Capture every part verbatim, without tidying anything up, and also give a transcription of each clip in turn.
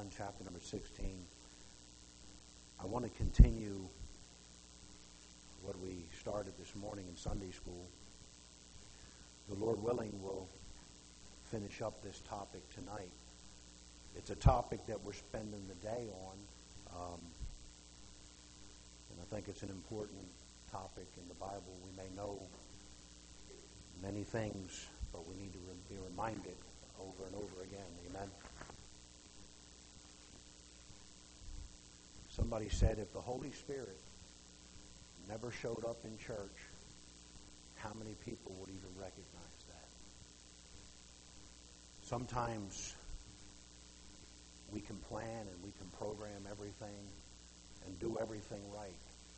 John chapter number sixteen. I want to continue what we started this morning in Sunday school. The Lord willing, we'll finish up this topic tonight. It's a topic that we're spending the day on, um, and I think it's an important topic in the Bible. We may know many things, but we need to re- be reminded over and over again. Amen. Somebody said if the Holy Spirit never showed up in church, how many people would even recognize that? Sometimes we can plan and we can program everything and do everything right,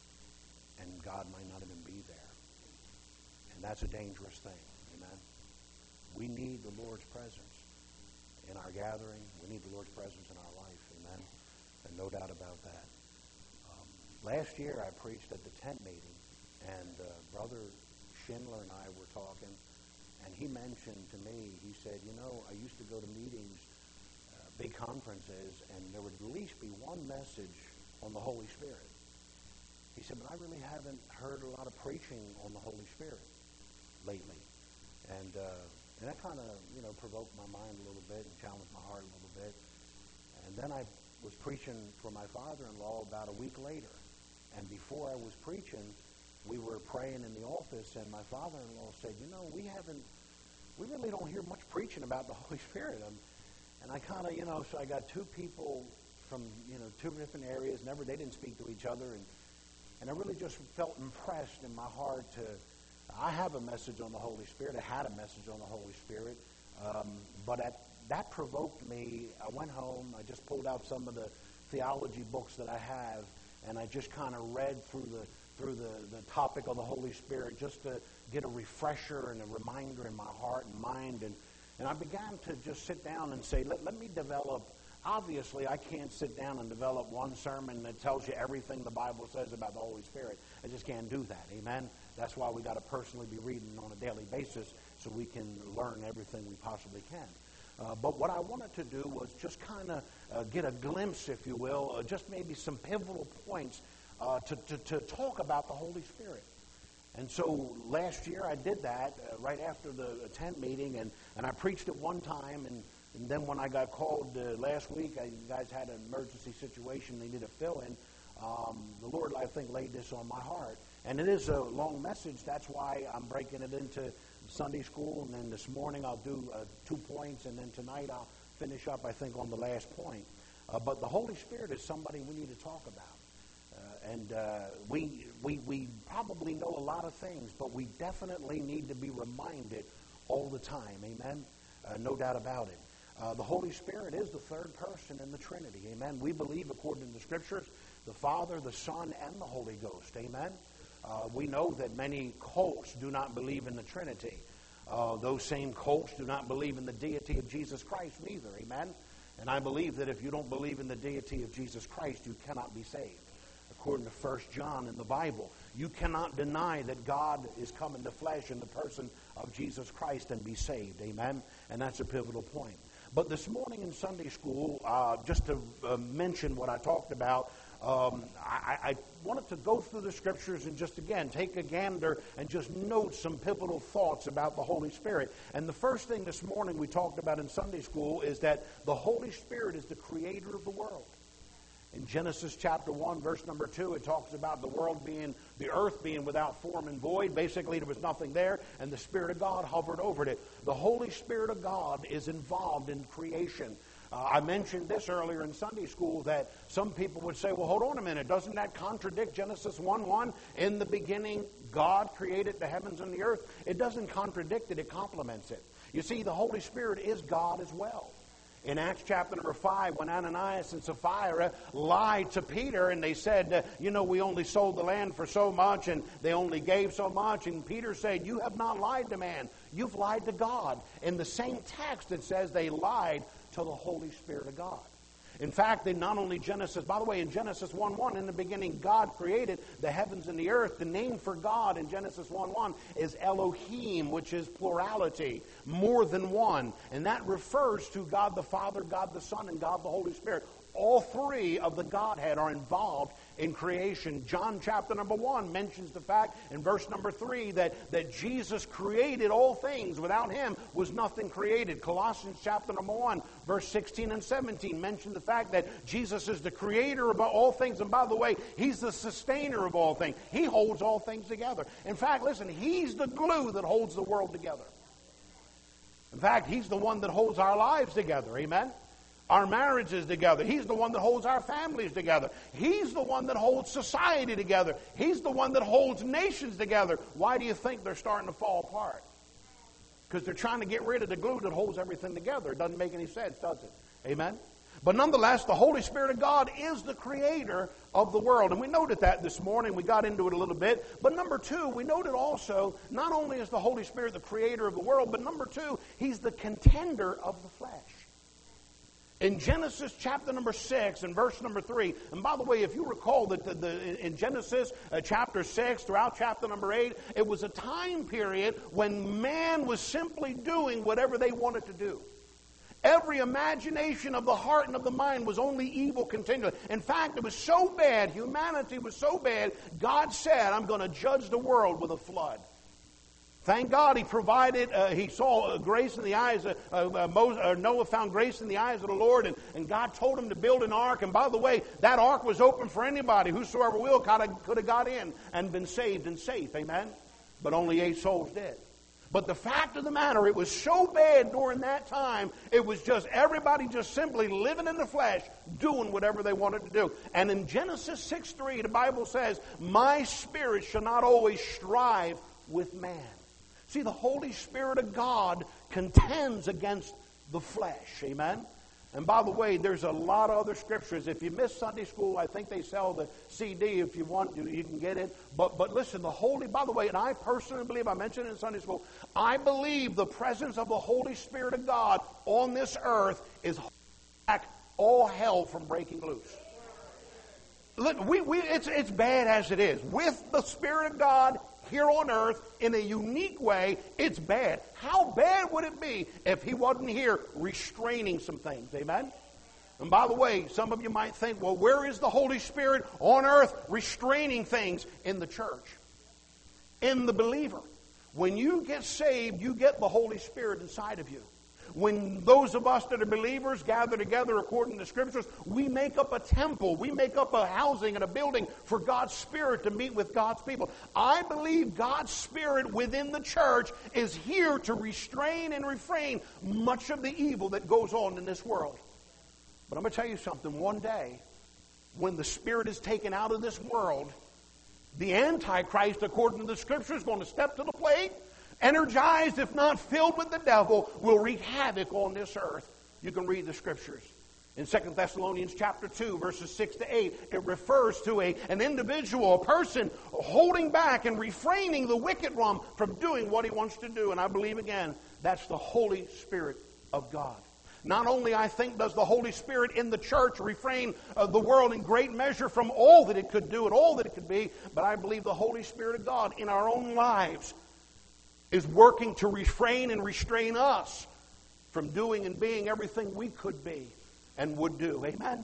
and God might not even be there. And that's a dangerous thing. Amen. We need the Lord's presence in our gathering. We need the Lord's presence in our life. Amen. And no doubt about that. Um, last year I preached at the tent meeting, and uh, Brother Schindler and I were talking, and he mentioned to me, he said, you know, I used to go to meetings, uh, big conferences, and there would at least be one message on the Holy Spirit. He said, but I really haven't heard a lot of preaching on the Holy Spirit lately. And uh, and that kind of, you know, provoked my mind a little bit and challenged my heart a little bit. And then I was preaching for my father-in-law about a week later. And before I was preaching, we were praying in the office, and my father-in-law said, you know, we haven't, we really don't hear much preaching about the Holy Spirit. Um, and I kind of, you know, so I got two people from, you know, two different areas. Never, they didn't speak to each other. And, and I really just felt impressed in my heart to, I have a message on the Holy Spirit. I had a message on the Holy Spirit. Um, but at, that provoked me. I went home. I just pulled out some of the theology books that I have, and I just kind of read through the through the, the topic of the Holy Spirit just to get a refresher and a reminder in my heart and mind. And, and I began to just sit down and say, let, let me develop. Obviously, I can't sit down and develop one sermon that tells you everything the Bible says about the Holy Spirit. I just can't do that. Amen? That's why we got to personally be reading on a daily basis so we can learn everything we possibly can. Uh, but what I wanted to do was just kind of uh, get a glimpse, if you will, uh, just maybe some pivotal points uh, to, to, to talk about the Holy Spirit. And so last year I did that uh, right after the tent meeting, and, and I preached it one time, and, and then when I got called uh, last week, I, you guys had an emergency situation they needed to fill in. Um, the Lord, I think, laid this on my heart. And it is a long message. That's why I'm breaking it into Sunday school, and then this morning I'll do uh, two points, and then tonight I'll finish up, I think, on the last point. Uh, but the Holy Spirit is somebody we need to talk about. Uh, and uh, we, we, we probably know a lot of things, but we definitely need to be reminded all the time. Amen? Uh, no doubt about it. Uh, the Holy Spirit is the third person in the Trinity. Amen? We believe, according to the Scriptures, the Father, the Son, and the Holy Ghost. Amen? Uh, we know that many cults do not believe in the Trinity. Uh, those same cults do not believe in the deity of Jesus Christ neither. Amen? And I believe that if you don't believe in the deity of Jesus Christ, you cannot be saved. According to First John in the Bible, you cannot deny that God is come in the flesh in the person of Jesus Christ and be saved. Amen? And that's a pivotal point. But this morning in Sunday school, uh, just to uh, mention what I talked about, Um, I, I wanted to go through the Scriptures and just, again, take a gander and just note some pivotal thoughts about the Holy Spirit. And the first thing this morning we talked about in Sunday school is that the Holy Spirit is the creator of the world. In Genesis chapter one, verse number two, it talks about the world being, the earth being without form and void. Basically, there was nothing there, and the Spirit of God hovered over it. The Holy Spirit of God is involved in creation. Uh, I mentioned this earlier in Sunday school that some people would say, well, hold on a minute. Doesn't that contradict Genesis one one? In the beginning, God created the heavens and the earth. It doesn't contradict it. It complements it. You see, the Holy Spirit is God as well. In Acts chapter number five, when Ananias and Sapphira lied to Peter and they said, uh, you know, we only sold the land for so much and they only gave so much. And Peter said, you have not lied to man. You've lied to God. In the same text, it says they lied to the Holy Spirit of God. In fact, in not only Genesis, by the way, in Genesis one one, in the beginning, God created the heavens and the earth. The name for God in Genesis one one is Elohim, which is plurality, more than one. And that refers to God the Father, God the Son, and God the Holy Spirit. All three of the Godhead are involved in creation. John chapter number one mentions the fact in verse number three that, that Jesus created all things. Without him was nothing created. Colossians chapter number one, verse sixteen and seventeen mention the fact that Jesus is the creator of all things. And by the way, he's the sustainer of all things. He holds all things together. In fact, listen, he's the glue that holds the world together. In fact, he's the one that holds our lives together. Amen? Our marriages together. He's the one that holds our families together. He's the one that holds society together. He's the one that holds nations together. Why do you think they're starting to fall apart? Because they're trying to get rid of the glue that holds everything together. It doesn't make any sense, does it? Amen? But nonetheless, the Holy Spirit of God is the creator of the world. And we noted that this morning. We got into it a little bit. But number two, we noted also, not only is the Holy Spirit the creator of the world, but number two, he's the contender of the flesh. In Genesis chapter number six and verse number three, and by the way, if you recall that the, the, in Genesis uh, chapter six, throughout chapter number eight, it was a time period when man was simply doing whatever they wanted to do. Every imagination of the heart and of the mind was only evil continually. In fact, it was so bad, humanity was so bad, God said, I'm going to judge the world with a flood. Thank God he provided, uh, he saw uh, grace in the eyes of uh, Moses, uh, Noah found grace in the eyes of the Lord, and, and God told him to build an ark. And by the way, that ark was open for anybody. Whosoever will could have got in and been saved and safe. Amen? But only eight souls did. But the fact of the matter, it was so bad during that time, it was just everybody just simply living in the flesh, doing whatever they wanted to do. And in Genesis six three, the Bible says, my spirit shall not always strive with man. See, the Holy Spirit of God contends against the flesh. Amen? And by the way, there's a lot of other scriptures. If you miss Sunday school, I think they sell the C D. If you want, you can get it. But but listen, the Holy, by the way, and I personally believe, I mentioned it in Sunday school, I believe the presence of the Holy Spirit of God on this earth is holding back all hell from breaking loose. Look, we, we, it's, it's bad as it is. With the Spirit of God here on earth, in a unique way, it's bad. How bad would it be if he wasn't here restraining some things? Amen? And by the way, some of you might think, well, where is the Holy Spirit on earth restraining things? In the church. In the believer. When you get saved, you get the Holy Spirit inside of you. When those of us that are believers gather together according to the Scriptures, we make up a temple. We make up a housing and a building for God's Spirit to meet with God's people. I believe God's Spirit within the church is here to restrain and refrain much of the evil that goes on in this world. But I'm going to tell you something. One day, when the Spirit is taken out of this world, the Antichrist, according to the Scripture, is going to step to the plate. Energized, if not filled with the devil, will wreak havoc on this earth. You can read the Scriptures. In Second Thessalonians chapter two, verses six to eight, it refers to a, an individual, a person holding back and refraining the wicked one from doing what he wants to do. And I believe, again, that's the Holy Spirit of God. Not only, I think, does the Holy Spirit in the church refrain uh, the world in great measure from all that it could do and all that it could be, but I believe the Holy Spirit of God in our own lives is working to refrain and restrain us from doing and being everything we could be and would do. Amen?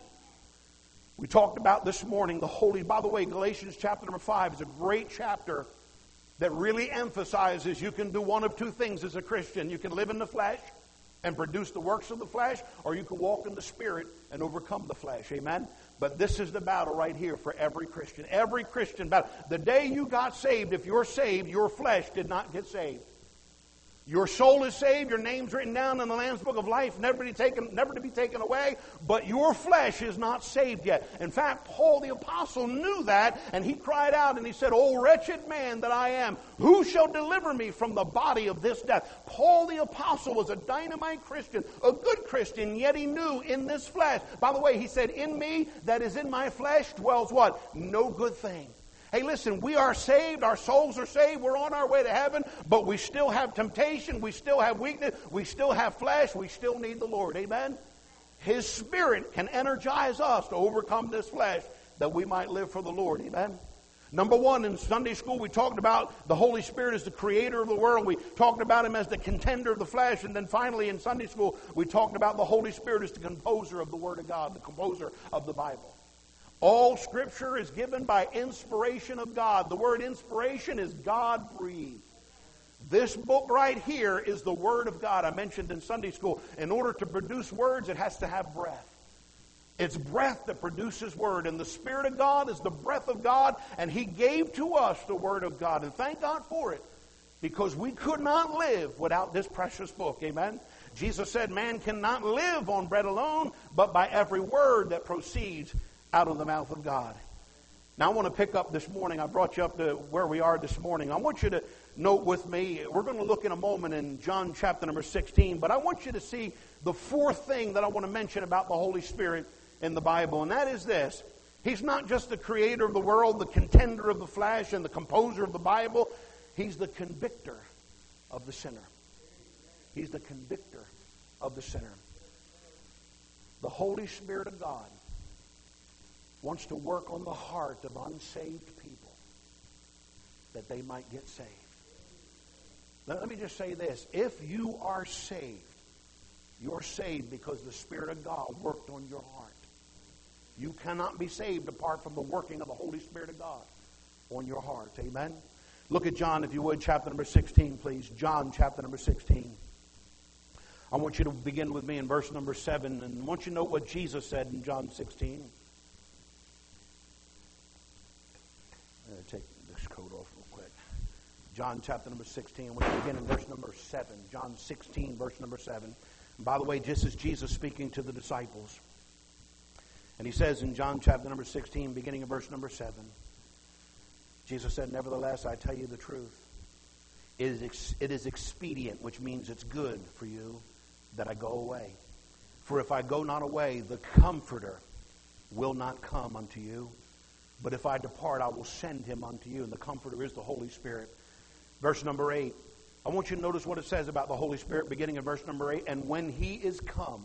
We talked about this morning the Holy... By the way, Galatians chapter number five is a great chapter that really emphasizes you can do one of two things as a Christian. You can live in the flesh and produce the works of the flesh, or you can walk in the Spirit and overcome the flesh. Amen? But this is the battle right here for every Christian. Every Christian battle. The day you got saved, if you're saved, your flesh did not get saved. Your soul is saved. Your name's written down in the Lamb's Book of Life, never to be taken, never to be taken away. But your flesh is not saved yet. In fact, Paul the Apostle knew that, and he cried out and he said, "O wretched man that I am, who shall deliver me from the body of this death?" Paul the Apostle was a dynamite Christian, a good Christian, yet he knew in this flesh. By the way, he said, "In me, that is in my flesh, dwells" what? No good thing. Hey, listen, we are saved. Our souls are saved. We're on our way to heaven. But we still have temptation. We still have weakness. We still have flesh. We still need the Lord. Amen? His Spirit can energize us to overcome this flesh that we might live for the Lord. Amen? Number one, in Sunday school, we talked about the Holy Spirit as the creator of the world. We talked about Him as the contender of the flesh. And then finally, in Sunday school, we talked about the Holy Spirit as the composer of the Word of God, the composer of the Bible. All Scripture is given by inspiration of God. The word inspiration is God-breathed. This book right here is the Word of God. I mentioned in Sunday school, in order to produce words, it has to have breath. It's breath that produces word. And the Spirit of God is the breath of God. And He gave to us the Word of God. And thank God for it. Because we could not live without this precious book. Amen? Jesus said, man cannot live on bread alone, but by every word that proceeds out of the mouth of God. Now I want to pick up this morning. I brought you up to where we are this morning. I want you to note with me, we're going to look in a moment in John chapter number sixteen. But I want you to see the fourth thing that I want to mention about the Holy Spirit in the Bible, and that is this. He's not just the creator of the world, the contender of the flesh, and the composer of the Bible. He's the convictor of the sinner. He's the convictor of the sinner. The Holy Spirit of God wants to work on the heart of unsaved people that they might get saved. Now, let me just say this. If you are saved, you're saved because the Spirit of God worked on your heart. You cannot be saved apart from the working of the Holy Spirit of God on your heart. Amen? Look at John, if you would, chapter number sixteen, please. John, chapter number sixteen. I want you to begin with me in verse number seven, and I want you to know what Jesus said in John sixteen. I'm going to take this coat off real quick. John, chapter number sixteen. I want you to begin in verse number seven. John sixteen, verse number seven. And by the way, this is Jesus speaking to the disciples. And He says in John chapter number sixteen, beginning of verse number seven, Jesus said, nevertheless, I tell you the truth. It is, ex- it is expedient, which means it's good for you, that I go away. For if I go not away, the Comforter will not come unto you. But if I depart, I will send Him unto you. And the Comforter is the Holy Spirit. Verse number eight. I want you to notice what it says about the Holy Spirit, beginning in verse number eight. And when He is come,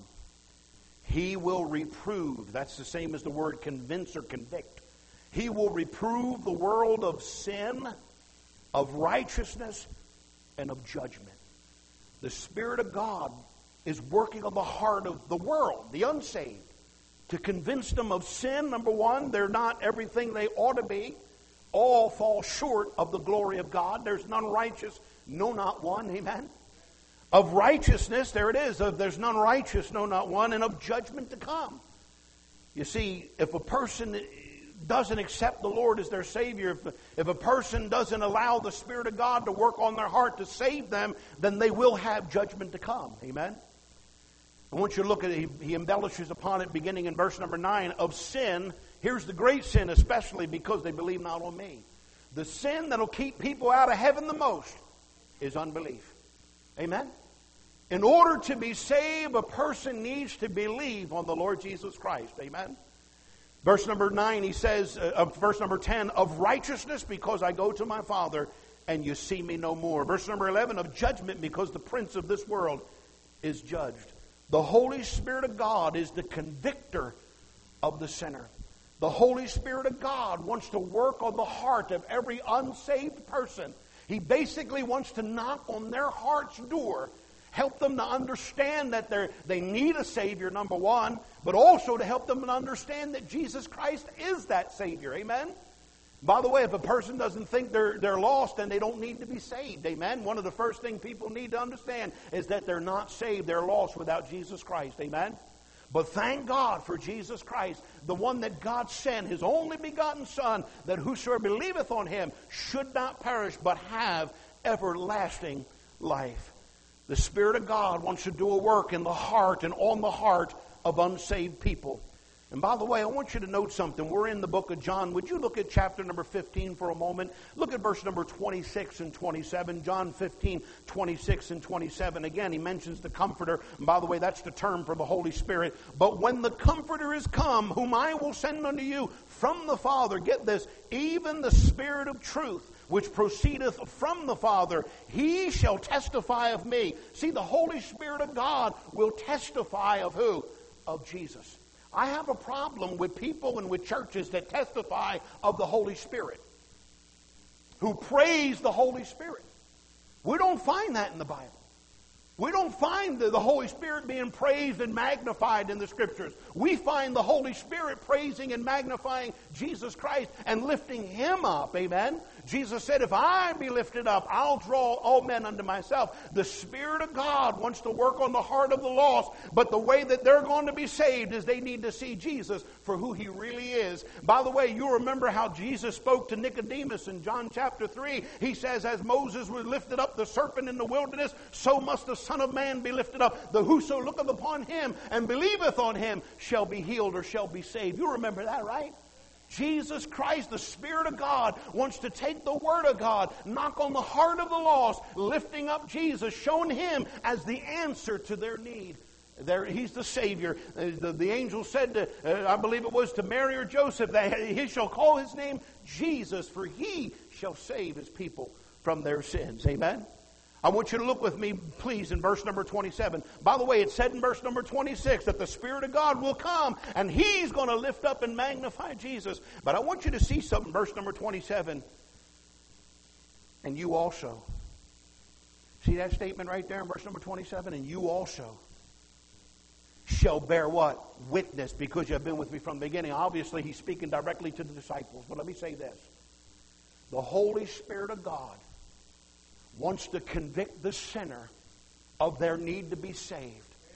He will reprove. That's the same as the word convince or convict. He will reprove the world of sin, of righteousness, and of judgment. The Spirit of God is working on the heart of the world, the unsaved, to convince them of sin. Number one, they're not everything they ought to be. All fall short of the glory of God. There's none righteous, no, not one. Amen. Of righteousness, there it is. Of there's none righteous, no, not one. And of judgment to come. You see, if a person doesn't accept the Lord as their Savior, if, if a person doesn't allow the Spirit of God to work on their heart to save them, then they will have judgment to come. Amen? I want you to look at it. He, he embellishes upon it beginning in verse number nine. Of sin, here's the great sin, especially because they believe not on me. The sin that'll keep people out of heaven the most is unbelief. Amen? In order to be saved, a person needs to believe on the Lord Jesus Christ. Amen? Verse number nine, he says, uh, verse number ten, of righteousness because I go to my Father and you see me no more. Verse number eleven, of judgment because the prince of this world is judged. The Holy Spirit of God is the convictor of the sinner. The Holy Spirit of God wants to work on the heart of every unsaved person. He basically wants to knock on their heart's door, help them to understand that they they need a Savior, number one, but also to help them to understand that Jesus Christ is that Savior. Amen? By the way, if a person doesn't think they're, they're lost, then they don't need to be saved. Amen? One of the first things people need to understand is that they're not saved. They're lost without Jesus Christ. Amen? But thank God for Jesus Christ, the one that God sent, His only begotten Son, that whosoever believeth on Him should not perish, but have everlasting life. The Spirit of God wants to do a work in the heart and on the heart of unsaved people. And by the way, I want you to note something. We're in the book of John. Would you look at chapter number fifteen for a moment? Look at verse number twenty-six and twenty-seven. John fifteen, twenty-six and twenty-seven. Again, he mentions the Comforter. And by the way, that's the term for the Holy Spirit. But when the Comforter is come, whom I will send unto you from the Father, get this, even the Spirit of truth, which proceedeth from the Father, He shall testify of me. See, the Holy Spirit of God will testify of who? of Jesus. I have a problem with people and with churches that testify of the Holy Spirit, who praise the Holy Spirit. We don't find that in the Bible. We don't find the, the Holy Spirit being praised and magnified in the Scriptures. We find the Holy Spirit praising and magnifying Jesus Christ and lifting Him up. Amen? Jesus said, if I be lifted up, I'll draw all men unto myself. The Spirit of God wants to work on the heart of the lost, but the way that they're going to be saved is they need to see Jesus for who He really is. By the way, you remember how Jesus spoke to Nicodemus in John chapter three. He says, as Moses was lifted up the serpent in the wilderness, so must the Son of Man be lifted up. The whoso looketh upon Him and believeth on Him shall be healed or shall be saved. You remember that, right? Jesus Christ, the Spirit of God, wants to take the Word of God, knock on the heart of the lost, lifting up Jesus, showing Him as the answer to their need. There, He's the Savior. Uh, the, the angel said to, uh, I believe it was to Mary or Joseph, that He shall call His name Jesus, for He shall save His people from their sins. Amen? I want you to look with me, please, in verse number twenty-seven. By the way, it said in verse number twenty-six that the Spirit of God will come and He's going to lift up and magnify Jesus. But I want you to see something, verse number twenty-seven. And you also. See that statement right there in verse number twenty-seven? And you also shall bear what? Witness, because you have been with me from the beginning. Obviously, He's speaking directly to the disciples. But let me say this. The Holy Spirit of God wants to convict the sinner of their need to be saved.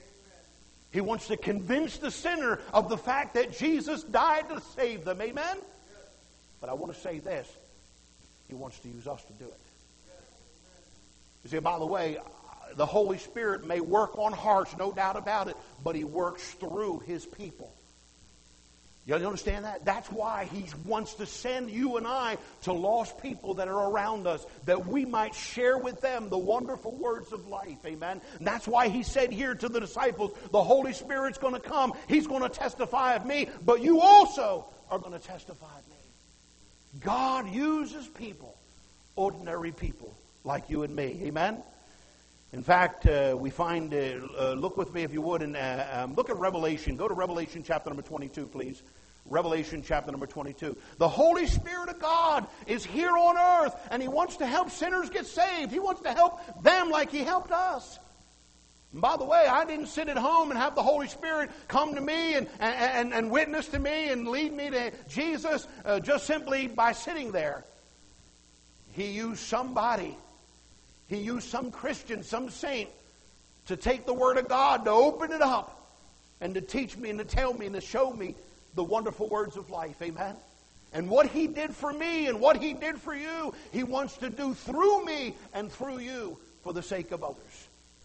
He wants to convince the sinner of the fact that Jesus died to save them. Amen? But I want to say this. He wants to use us to do it. You see, by the way, the Holy Spirit may work on hearts, no doubt about it, but He works through His people. You understand that? That's why He wants to send you and I to lost people that are around us, that we might share with them the wonderful words of life. Amen? And that's why He said here to the disciples, the Holy Spirit's going to come. He's going to testify of me, but you also are going to testify of me. God uses people, ordinary people like you and me. Amen? In fact, uh, we find, uh, uh, look with me if you would, and uh, um, look at Revelation. Go to Revelation chapter number twenty-two, please. Revelation chapter number twenty-two. The Holy Spirit of God is here on earth, and He wants to help sinners get saved. He wants to help them like He helped us. And by the way, I didn't sit at home and have the Holy Spirit come to me and, and, and witness to me and lead me to Jesus uh, just simply by sitting there. He used somebody. He used some Christian, some saint, to take the Word of God, to open it up, and to teach me and to tell me and to show me the wonderful words of life. Amen? And what He did for me and what He did for you, He wants to do through me and through you for the sake of others.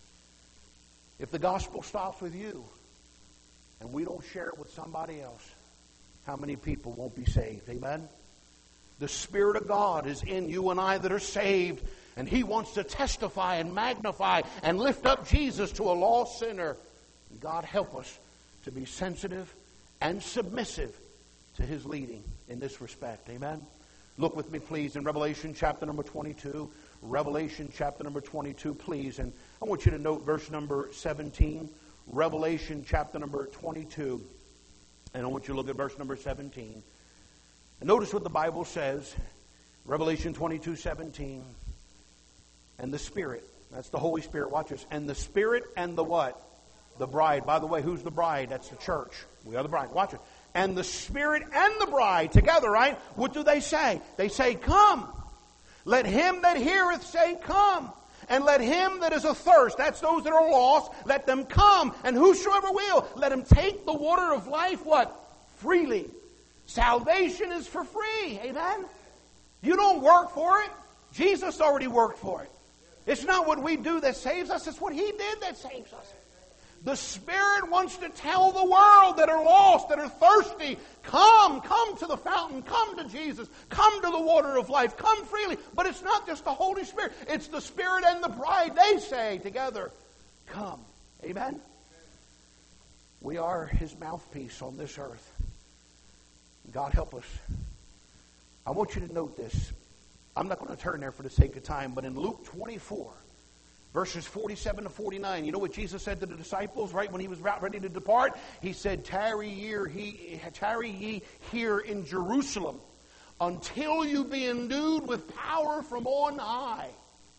If the gospel stops with you and we don't share it with somebody else, how many people won't be saved? Amen? The Spirit of God is in you and I that are saved, and He wants to testify and magnify and lift up Jesus to a lost sinner. God help us to be sensitive and submissive to His leading in this respect. Amen? Look with me, please, in Revelation chapter number twenty-two. Revelation chapter number twenty-two, please. And I want you to note verse number seventeen. Revelation chapter number twenty-two. And I want you to look at verse number seventeen. And notice what the Bible says. Revelation twenty-two, seventeen. And the Spirit. That's the Holy Spirit. Watch this. And the Spirit and the what? The bride. By the way, who's the bride? That's the church. We are the bride. Watch it. And the Spirit and the bride together, right? What do they say? They say, come. Let him that heareth say, come. And let him that is athirst, that's those that are lost, let them come. And whosoever will, let him take the water of life, what? Freely. Salvation is for free. Amen? You don't work for it. Jesus already worked for it. It's not what we do that saves us. It's what He did that saves us. The Spirit wants to tell the world that are lost, that are thirsty, come, come to the fountain, come to Jesus, come to the water of life, come freely. But it's not just the Holy Spirit. It's the Spirit and the bride. They say together, come. Amen? We are His mouthpiece on this earth. God help us. I want you to note this. I'm not going to turn there for the sake of time, but in Luke twenty-four, Verses forty-seven to forty-nine. You know what Jesus said to the disciples right when he was about ready to depart? He said, tarry ye, he, tarry ye here in Jerusalem until you be endued with power from on high.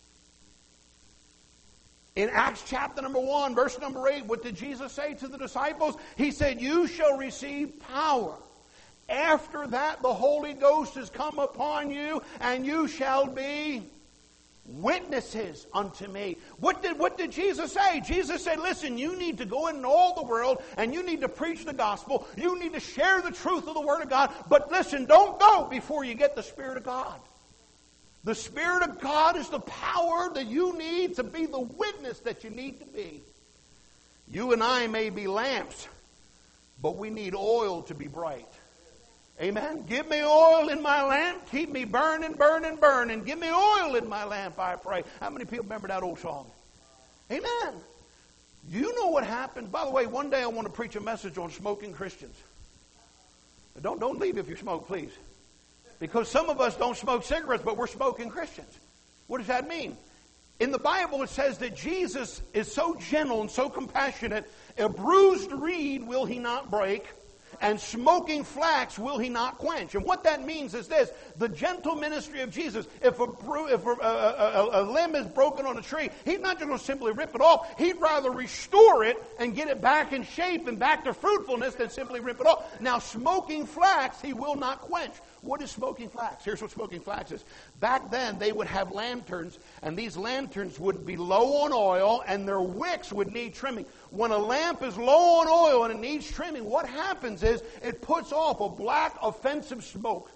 In Acts chapter number one, verse number eight, what did Jesus say to the disciples? He said, you shall receive power. After that, the Holy Ghost has come upon you, and you shall be witnesses unto me. What did, what did Jesus say? Jesus said, listen, you need to go into all the world, and you need to preach the gospel. You need to share the truth of the Word of God. But listen, don't go before you get the Spirit of God. The Spirit of God is the power that you need to be the witness that you need to be. You and I may be lamps, but we need oil to be bright. Amen. Give me oil in my lamp. Keep me burning, burning, burning. Give me oil in my lamp, I pray. How many people remember that old song? Amen. Do you know what happened? By the way, one day I want to preach a message on smoking Christians. Don't, don't leave if you smoke, please. Because some of us don't smoke cigarettes, but we're smoking Christians. What does that mean? In the Bible, it says that Jesus is so gentle and so compassionate, a bruised reed will he not break, and smoking flax will he not quench. And what that means is this: the gentle ministry of Jesus. If a, if a, a, a, a limb is broken on a tree, he's not just going to simply rip it off. He'd rather restore it and get it back in shape and back to fruitfulness than simply rip it off. Now, smoking flax he will not quench. What is smoking flax? Here's what smoking flax is. Back then, they would have lanterns, and these lanterns would be low on oil, and their wicks would need trimming. When a lamp is low on oil and it needs trimming, what happens is it puts off a black, offensive smoke.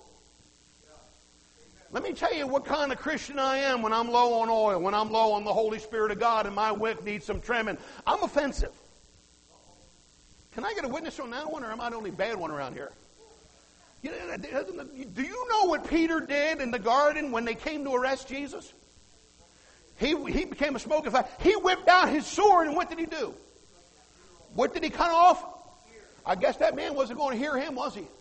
Let me tell you what kind of Christian I am when I'm low on oil, when I'm low on the Holy Spirit of God, and my wick needs some trimming. I'm offensive. Can I get a witness on that one, or am I the only bad one around here? You know, do you know what Peter did in the garden when they came to arrest Jesus? He, he became a smoking flax. He whipped out his sword, and what did he do? What did he cut off? I guess that man wasn't going to hear him, was he?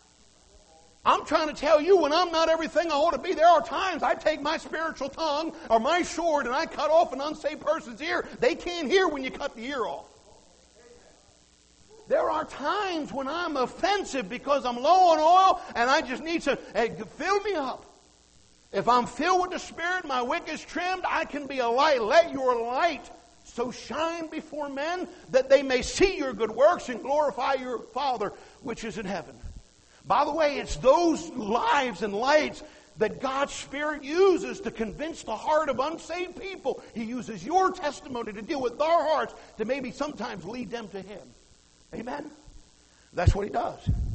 I'm trying to tell you, when I'm not everything I ought to be, there are times I take my spiritual tongue or my sword and I cut off an unsaved person's ear. They can't hear when you cut the ear off. There are times when I'm offensive because I'm low on oil and I just need to hey, fill me up. If I'm filled with the Spirit, my wick is trimmed, I can be a light. Let your light so shine before men that they may see your good works and glorify your Father which is in heaven. By the way, it's those lives and lights that God's Spirit uses to convince the heart of unsaved people. He uses your testimony to deal with our hearts to maybe sometimes lead them to Him. Amen? That's what He does.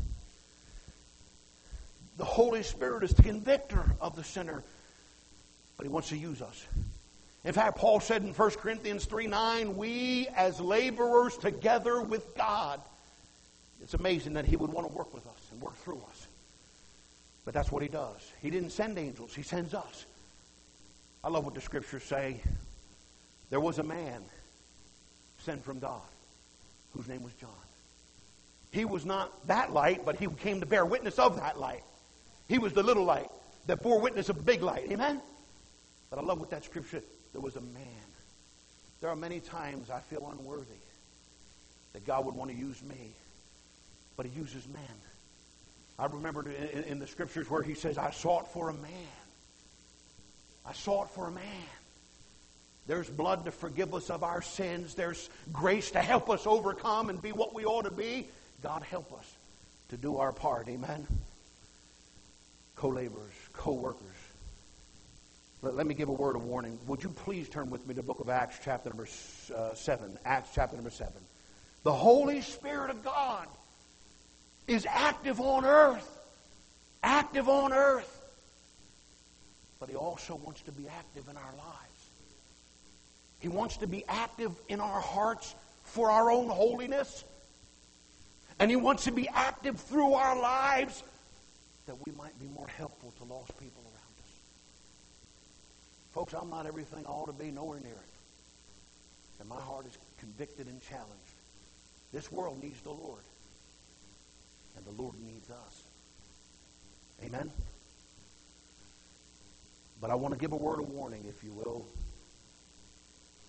The Holy Spirit is the convictor of the sinner, but He wants to use us. In fact, Paul said in First Corinthians three nine, we as laborers together with God. It's amazing that He would want to work with us and work through us. But that's what He does. He didn't send angels. He sends us. I love what the Scriptures say. There was a man sent from God whose name was John. He was not that light, but he came to bear witness of that light. He was the little light that bore witness of the big light. Amen? But I love what that Scripture, there was a man. There are many times I feel unworthy that God would want to use me, but He uses men. I remember in, in the Scriptures where He says, I sought for a man. I sought for a man. There's blood to forgive us of our sins. There's grace to help us overcome and be what we ought to be. God help us to do our part. Amen? Co-laborers, co-workers. Let, let me give a word of warning. Would you please turn with me to the book of Acts chapter number uh, seven. Acts chapter number seven. The Holy Spirit of God is active on earth. Active on earth. But He also wants to be active in our lives. He wants to be active in our hearts for our own holiness. And He wants to be active through our lives that we might be more helpful to lost people around us. Folks, I'm not everything I ought to be, nowhere near it. And my heart is convicted and challenged. This world needs the Lord. And the Lord needs us. Amen? But I want to give a word of warning, if you will.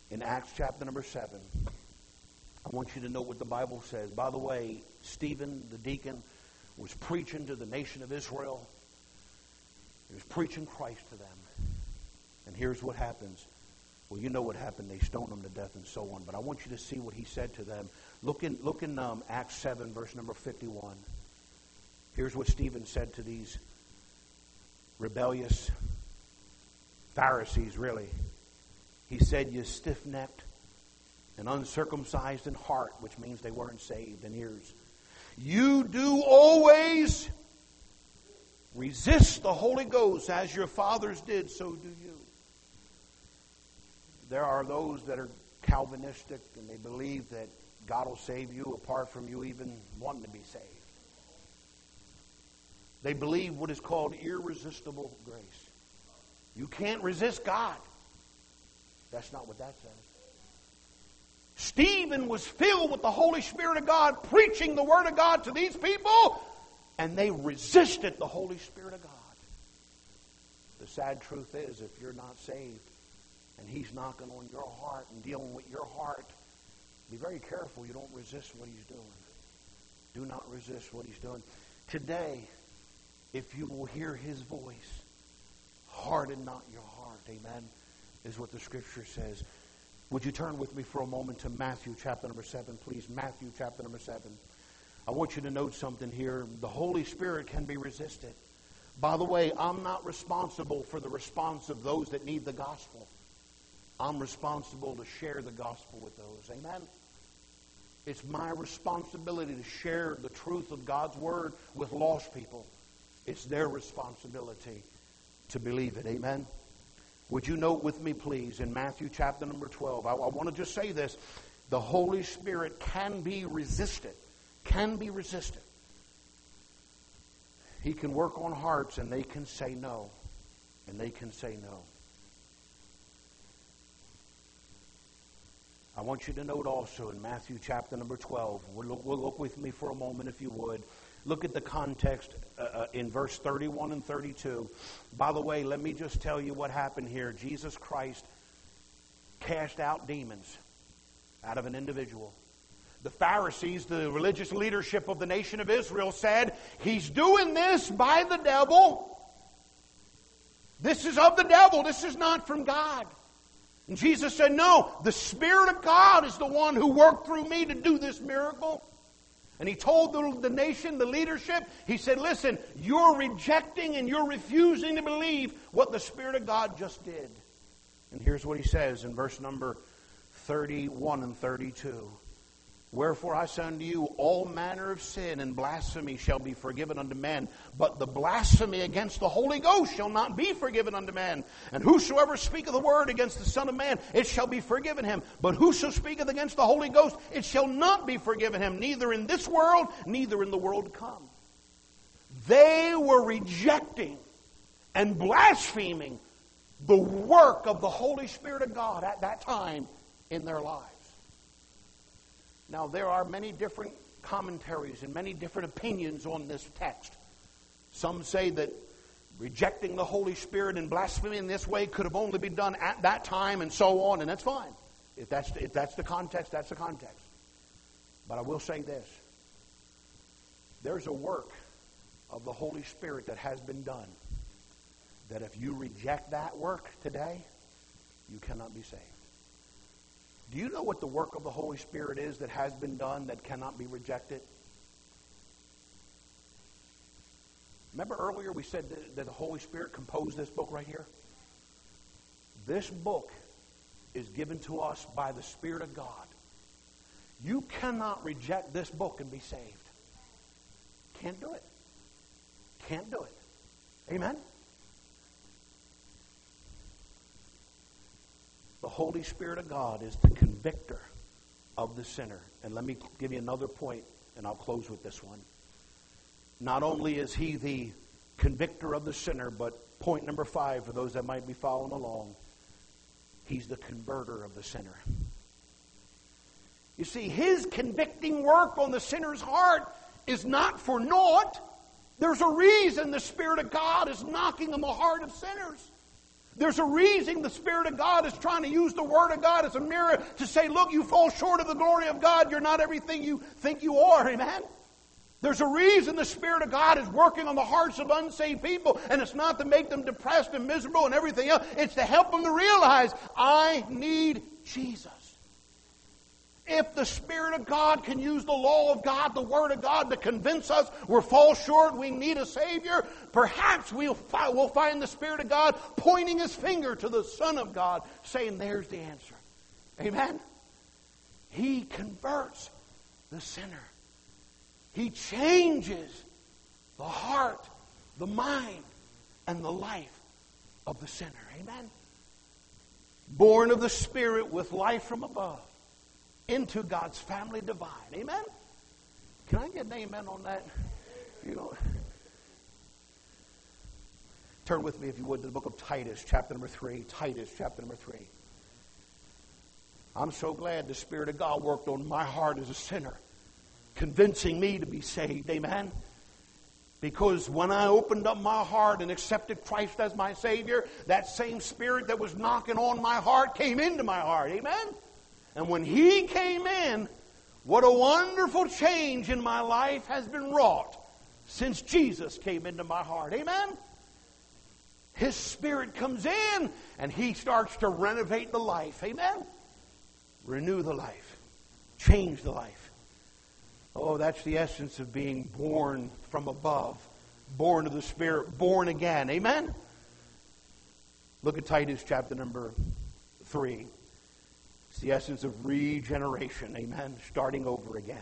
in Acts chapter number seven, I want you to know what the Bible says. By the way, Stephen, the deacon, was preaching to the nation of Israel. He was preaching Christ to them. And here's what happens. Well, you know what happened. They stoned him to death and so on. But I want you to see what he said to them. Look in, look in um, Acts seven, verse number fifty-one. Here's what Stephen said to these rebellious Pharisees, really. He said, "You stiff-necked and uncircumcised in heart," which means they weren't saved in ears. "You do always resist the Holy Ghost, as your fathers did, so do you." There are those that are Calvinistic and they believe that God will save you apart from you even wanting to be saved. They believe what is called irresistible grace. You can't resist God. That's not what that says. Stephen was filled with the Holy Spirit of God, preaching the Word of God to these people, and they resisted the Holy Spirit of God. The sad truth is, if you're not saved, and He's knocking on your heart and dealing with your heart, be very careful you don't resist what He's doing. Do not resist what He's doing. Today, if you will hear His voice, harden not your heart, amen, is what the Scripture says. Would you turn with me for a moment to Matthew chapter number seven, please? Matthew chapter number seven. I want you to note something here. The Holy Spirit can be resisted. By the way, I'm not responsible for the response of those that need the gospel. I'm responsible to share the gospel with those. Amen? It's my responsibility to share the truth of God's Word with lost people. It's their responsibility to believe it. Amen? Would you note with me, please, in Matthew chapter number twelve. I, I want to just say this. The Holy Spirit can be resisted. Can be resisted. He can work on hearts and they can say no. And they can say no. I want you to note also in Matthew chapter number twelve. We'll look, we'll look with me for a moment if you would. Look at the context uh, in verse thirty-one and thirty-two. By the way, let me just tell you what happened here. Jesus Christ cast out demons out of an individual. The Pharisees, the religious leadership of the nation of Israel, said, "He's doing this by the devil. This is of the devil. This is not from God." And Jesus said, "No, the Spirit of God is the one who worked through me to do this miracle." And He told the, the nation, the leadership, He said, "Listen, you're rejecting and you're refusing to believe what the Spirit of God just did." And here's what He says in verse number thirty-one and thirty-two. "Wherefore I say unto you, all manner of sin and blasphemy shall be forgiven unto men, but the blasphemy against the Holy Ghost shall not be forgiven unto men. And whosoever speaketh a word against the Son of Man, it shall be forgiven him. But whoso speaketh against the Holy Ghost, it shall not be forgiven him, neither in this world, neither in the world to come." They were rejecting and blaspheming the work of the Holy Spirit of God at that time in their lives. Now, there are many different commentaries and many different opinions on this text. Some say that rejecting the Holy Spirit and blasphemy in this way could have only been done at that time and so on, and that's fine. If that's, if that's the context, that's the context. But I will say this. There's a work of the Holy Spirit that has been done that if you reject that work today, you cannot be saved. Do you know what the work of the Holy Spirit is that has been done that cannot be rejected? Remember earlier we said that, that the Holy Spirit composed this book right here? This book is given to us by the Spirit of God. You cannot reject this book and be saved. Can't do it. Can't do it. Amen? The Holy Spirit of God is the convictor of the sinner. And let me give you another point, and I'll close with this one. Not only is He the convictor of the sinner, but point number five, for those that might be following along, He's the converter of the sinner. You see, His convicting work on the sinner's heart is not for naught. There's a reason the Spirit of God is knocking on the heart of sinners. There's a reason the Spirit of God is trying to use the Word of God as a mirror to say, look, you fall short of the glory of God. You're not everything you think you are. Amen? There's a reason the Spirit of God is working on the hearts of unsaved people. And it's not to make them depressed and miserable and everything else. It's to help them to realize, I need Jesus. If the Spirit of God can use the law of God, the Word of God, to convince us we're fall short, we need a Savior, perhaps we'll, fi- we'll find the Spirit of God pointing His finger to the Son of God, saying, there's the answer. Amen? He converts the sinner. He changes the heart, the mind, and the life of the sinner. Amen? Born of the Spirit with life from above, into God's family divine. Amen? Can I get an amen on that? You know, turn with me, if you would, to the book of Titus, chapter number three. Titus, chapter number three. I'm so glad the Spirit of God worked on my heart as a sinner, convincing me to be saved. Amen? Because when I opened up my heart and accepted Christ as my Savior, that same Spirit that was knocking on my heart came into my heart. Amen? And when He came in, what a wonderful change in my life has been wrought since Jesus came into my heart. Amen? His Spirit comes in and He starts to renovate the life. Amen? Renew the life. Change the life. Oh, that's the essence of being born from above. Born of the Spirit. Born again. Amen? Look at Titus chapter number three. It's the essence of regeneration. Amen. Starting over again.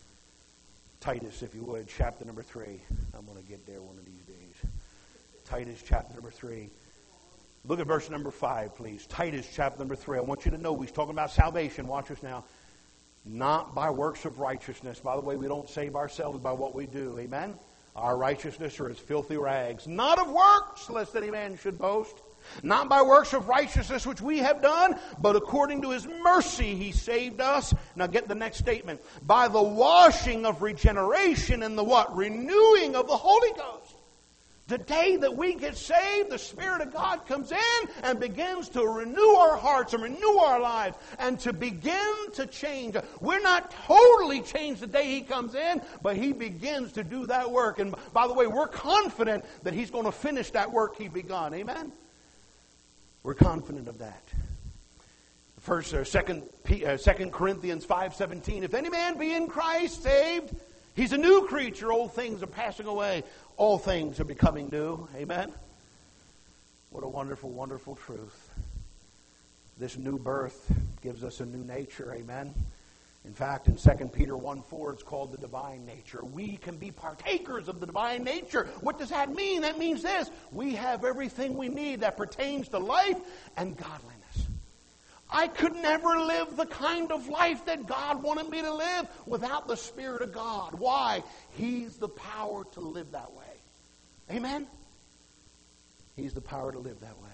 Titus, if you would, chapter number three. I'm going to get there one of these days. Titus chapter number three. Look at verse number five, please. Titus chapter number three. I want you to know he's talking about salvation. Watch us now. Not by works of righteousness. By the way, we don't save ourselves by what we do. Amen. Our righteousness are as filthy rags. Not of works, lest any man should boast. Not by works of righteousness which we have done, but according to His mercy He saved us. Now get the next statement. By the washing of regeneration and the what? Renewing of the Holy Ghost. The day that we get saved, the Spirit of God comes in and begins to renew our hearts and renew our lives and to begin to change. We're not totally changed the day He comes in, but He begins to do that work. And by the way, we're confident that He's going to finish that work He begun. Amen? We're confident of that. First or second, uh, Second Corinthians five seventeen. If any man be in Christ, saved, he's a new creature. Old things are passing away. All things are becoming new. Amen. What a wonderful, wonderful truth. This new birth gives us a new nature. Amen. In fact, in Second Peter one four, it's called the divine nature. We can be partakers of the divine nature. What does that mean? That means this. We have everything we need that pertains to life and godliness. I could never live the kind of life that God wanted me to live without the Spirit of God. Why? He's the power to live that way. Amen? He's the power to live that way.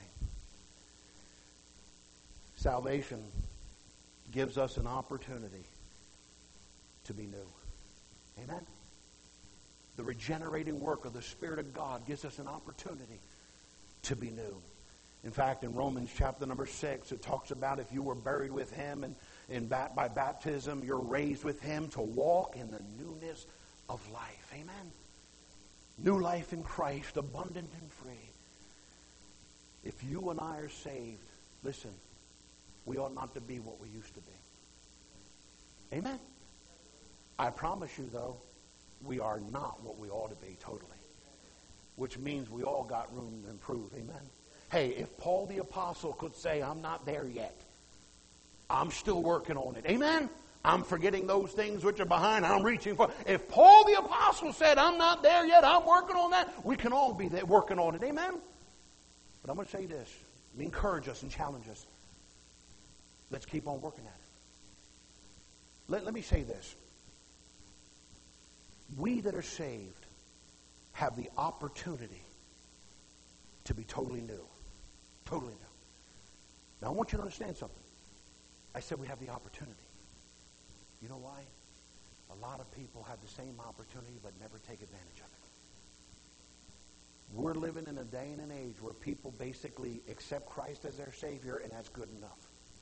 Salvation gives us an opportunity to be new. Amen? The regenerating work of the Spirit of God gives us an opportunity to be new. In fact, in Romans chapter number six, it talks about if you were buried with Him and in bat, by baptism, you're raised with Him to walk in the newness of life. Amen? New life in Christ, abundant and free. If you and I are saved, listen, we ought not to be what we used to be. Amen? I promise you, though, we are not what we ought to be totally. Which means we all got room to improve. Amen? Hey, if Paul the Apostle could say, I'm not there yet. I'm still working on it. Amen? I'm forgetting those things which are behind. I'm reaching for. If Paul the Apostle said, I'm not there yet. I'm working on that. We can all be there working on it. Amen? But I'm going to say this. Encourage us and challenge us. Let's keep on working at it. Let, let me say this. We that are saved have the opportunity to be totally new. Totally new. Now I want you to understand something. I said we have the opportunity. You know why? A lot of people have the same opportunity but never take advantage of it. We're living in a day and an age where people basically accept Christ as their Savior, and that's good enough.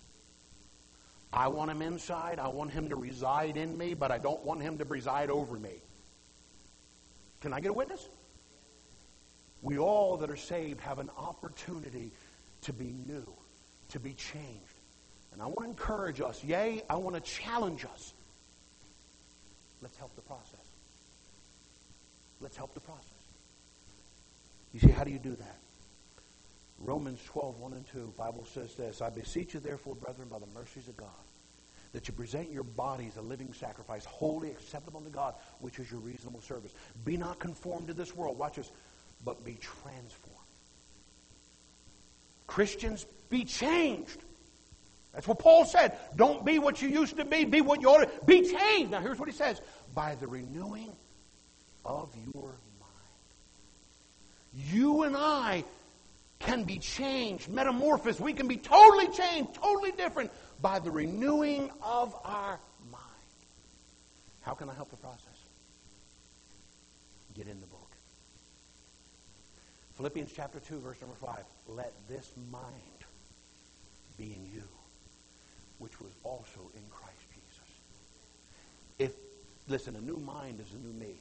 I want him inside. I want him to reside in me, but I don't want him to preside over me. Can I get a witness? We all that are saved have an opportunity to be new, to be changed. And I want to encourage us. Yea, I want to challenge us. Let's help the process. Let's help the process. You see, how do you do that? Romans twelve, one and two, Bible says this, I beseech you therefore, brethren, by the mercies of God, that you present your bodies a living sacrifice, wholly acceptable to God, which is your reasonable service. Be not conformed to this world. Watch this. But be transformed. Christians, be changed. That's what Paul said. Don't be what you used to be. Be what you ought to be. Changed. Now here's what he says. By the renewing of your mind. You and I can be changed, metamorphosed. We can be totally changed, totally different by the renewing of our mind. How can I help the process? Get in the book. Philippians chapter two, verse number five. Let this mind be in you, which was also in Christ Jesus. If, listen, a new mind is a new me.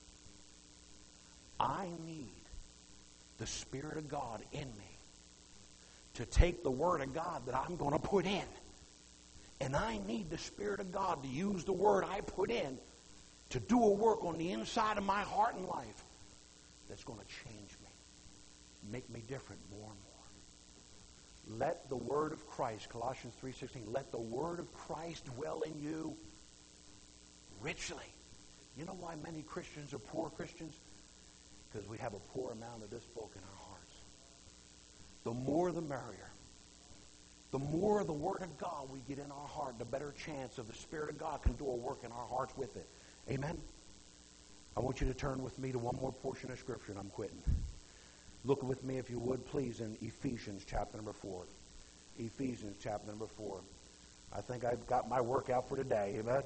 I need the Spirit of God in me to take the Word of God that I'm going to put in. And I need the Spirit of God to use the Word I put in to do a work on the inside of my heart and life that's going to change me, make me different more and more. Let the Word of Christ, Colossians three sixteen, let the Word of Christ dwell in you richly. You know why many Christians are poor Christians? Because we have a poor amount of this book in our hearts. The more the merrier. The more the Word of God we get in our heart, the better chance of the Spirit of God can do a work in our hearts with it. Amen? I want you to turn with me to one more portion of Scripture, and I'm quitting. Look with me, if you would, please, in Ephesians chapter number four. Ephesians chapter number four. I think I've got my work out for today. Amen?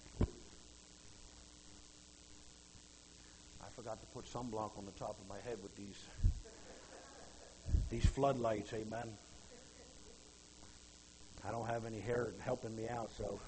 I forgot to put sunblock on the top of my head with these, these floodlights. Amen? I don't have any hair helping me out, so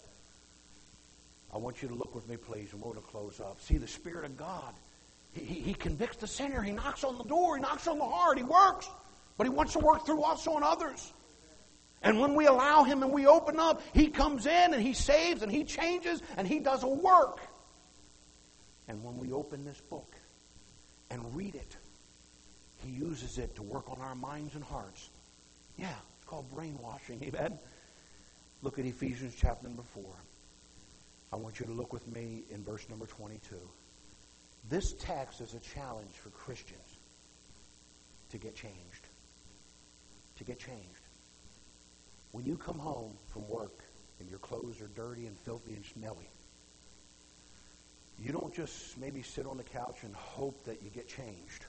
I want you to look with me, please, and we're going to close up. See, the Spirit of God, he, he, he convicts the sinner. He knocks on the door. He knocks on the heart. He works. But he wants to work through us on others. And when we allow him and we open up, he comes in and he saves and he changes and he does a work. And when we open this book and read it, he uses it to work on our minds and hearts. Yeah, it's called brainwashing. Amen? Look at Ephesians chapter number four. I want you to look with me in verse number twenty-two. This text is a challenge for Christians to get changed. To get changed. When you come home from work and your clothes are dirty and filthy and smelly, you don't just maybe sit on the couch and hope that you get changed.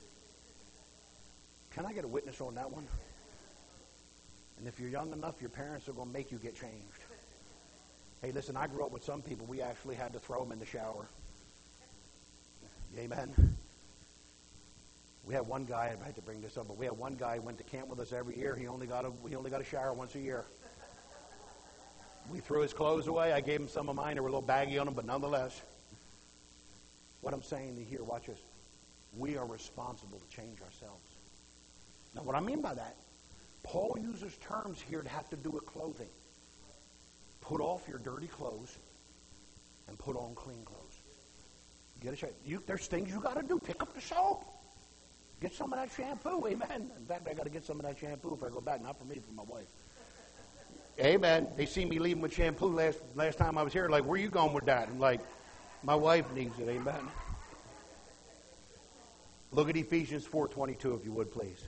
Can I get a witness on that one? And if you're young enough, your parents are going to make you get changed. Hey, listen, I grew up with some people, we actually had to throw them in the shower. Amen? We had one guy, I had to bring this up, but we had one guy who went to camp with us every year. He only got a, he only got a shower once a year. We threw his clothes away. I gave him some of mine. They were a little baggy on them, but nonetheless. What I'm saying to you here, watch this. We are responsible to change ourselves. Now, what I mean by that, Paul uses terms here that have to do with clothing. Put off your dirty clothes and put on clean clothes. Get a shape. You, there's things you got to do. Pick up the soap. Get some of that shampoo. Amen. In fact, I got to get some of that shampoo if I go back. Not for me, for my wife. Amen. They see me leaving with shampoo last last time I was here. Like, where are you going with that? I'm like, my wife needs it. Amen. Look at Ephesians four twenty-two, if you would, please.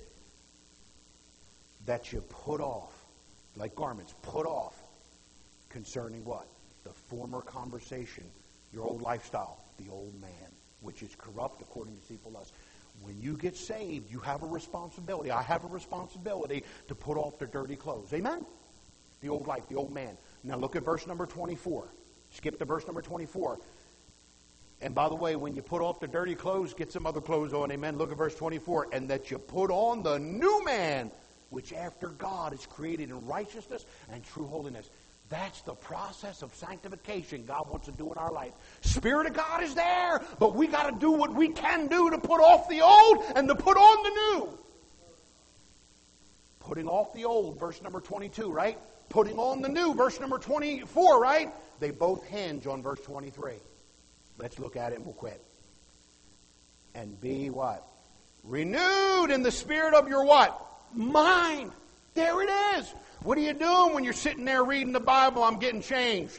That you put off, like garments, put off concerning what? The former conversation, your old lifestyle, the old man, which is corrupt according to deceitful lust. When you get saved, you have a responsibility. I have a responsibility to put off the dirty clothes. Amen? The old life, the old man. Now look at verse number twenty-four. Skip to verse number twenty-four. And by the way, when you put off the dirty clothes, get some other clothes on. Amen. Look at verse twenty-four. And that you put on the new man, which after God is created in righteousness and true holiness. That's the process of sanctification God wants to do in our life. Spirit of God is there, but we got to do what we can do to put off the old and to put on the new. Putting off the old, verse number twenty-two, right? Putting on the new, verse number twenty-four, right? They both hinge on verse twenty-three. Let's look at it and we'll quit. And be what? Renewed in the spirit of your what? Mind. There it is. What are you doing when you're sitting there reading the Bible? I'm getting changed.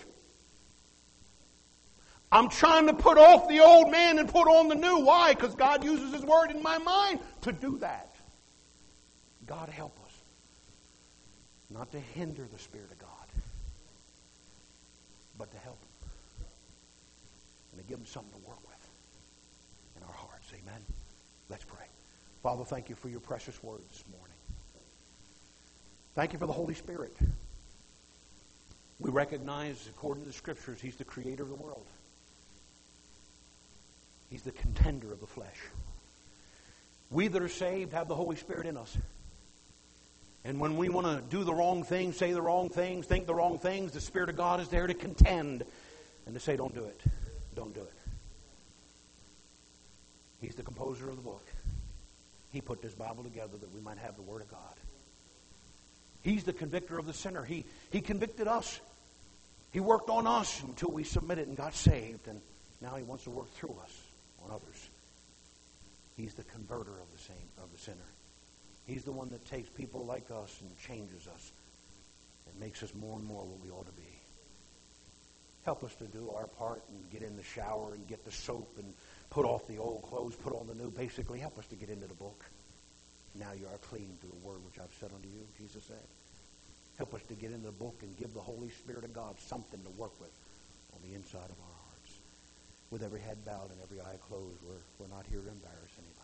I'm trying to put off the old man and put on the new. Why? Because God uses His Word in my mind to do that. God help us not to hinder the Spirit of God, but to help Him and to give Him something to work with in our hearts. Amen. Let's pray. Father, thank you for your precious word this morning. Thank you for the Holy Spirit. We recognize, according to the Scriptures, He's the creator of the world. He's the contender of the flesh. We that are saved have the Holy Spirit in us. And when we want to do the wrong things, say the wrong things, think the wrong things, the Spirit of God is there to contend and to say, don't do it. Don't do it. He's the composer of the book. He put this Bible together that we might have the Word of God. He's the convictor of the sinner. He, he convicted us. He worked on us until we submitted and got saved. And now He wants to work through us on others. He's the converter of the saint, of the sinner. He's the one that takes people like us and changes us and makes us more and more what we ought to be. Help us to do our part and get in the shower and get the soap and put off the old clothes, put on the new. Basically, help us to get into the book. Now you are clean through the word which I've said unto you, Jesus said. Help us to get into the book and give the Holy Spirit of God something to work with on the inside of our hearts. With every head bowed and every eye closed, we're, we're not here to embarrass anybody.